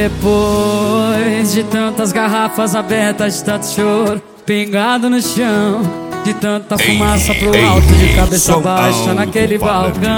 Depois de tantas garrafas abertas, de tanto choro pingado no chão, de tanta fumaça pro alto, de cabeça baixa naquele balcão,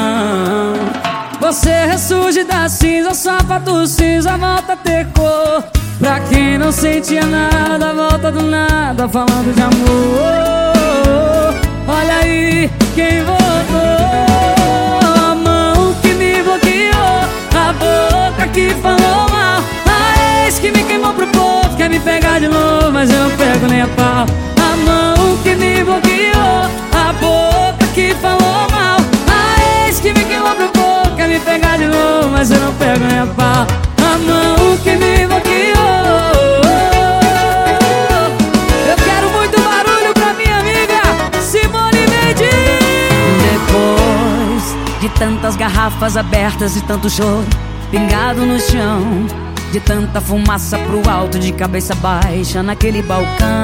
você ressurge da cinza, só fato cinza volta a ter cor. Pra quem não sentia nada, volta do nada falando de amor. Olha aí quem voltou, a mão que me bloqueou, a boca que falou mal, a ex que me queimou pro povo, quer me pegar de novo, mas eu não pego nem a pau. A mão que me bloqueou, a boca que falou mal, a ex que me queimou pro povo, quer me pegar de novo, mas eu não pego nem a pau. A mão que me bloqueou. Eu quero muito barulho pra minha amiga Simone Mendes. Depois de tantas garrafas abertas e tanto choro pingado no chão, de tanta fumaça pro alto, de cabeça baixa naquele balcão,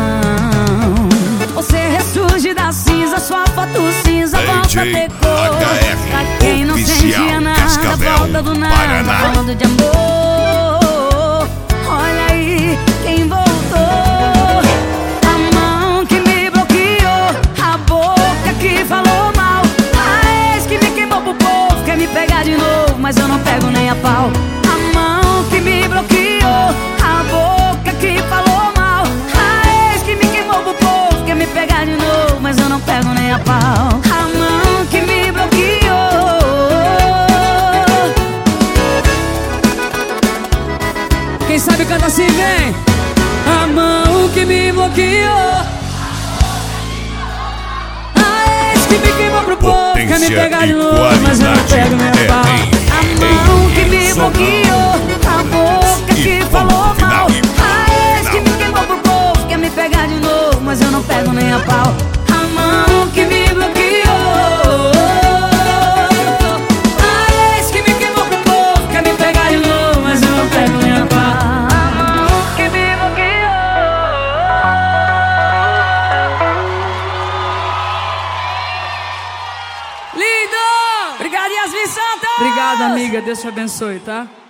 você ressurge da cinza, sua foto cinza volta a ter cor. Pra quem não sentia nada, volta do nada falando de amor. Olha aí quem voltou, a mão que me bloqueou, a boca que falou mal, a ex que me queimou pro povo, quer me pegar de novo, mas eu não pego nem a pau. A mão que me bloqueou, a boca que falou mal, a ex que me queimou pro povo, quer me pegar de novo, mas eu não pego nem a pau. A mão que me bloqueou. Quem sabe canta assim, vem. A mão que me bloqueou, a ex que me queimou pro povo, quer me pegar de novo, mas eu não pego nem a pau. A mão que me bloqueou, a boca que falou mal, a ex que me queimou pro povo, quer me pegar de novo, mas eu não pego nem a pau. A mão que me bloqueou, a ex que me queimou pro povo, quer me pegar de novo, mas eu não pego nem a pau. A mão que me bloqueou. Lindo! Obrigado, Yasmin Santa! Obrigado, amiga. Deus te abençoe, tá?